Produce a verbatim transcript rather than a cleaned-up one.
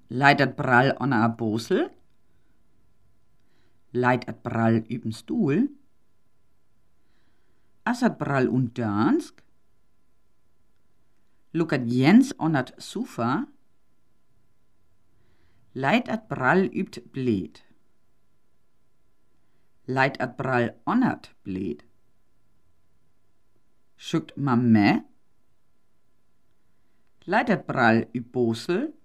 Leit dat Brall onna a Bosel? Leit at Brall üben Stuhl? As at Brall und Dansk? Lukat Jens onnat Sofa? Leit at Brall übt Bled. Leit at Brall onnat Bled. Schukt Mamme? Leit at Brall üb Bosel?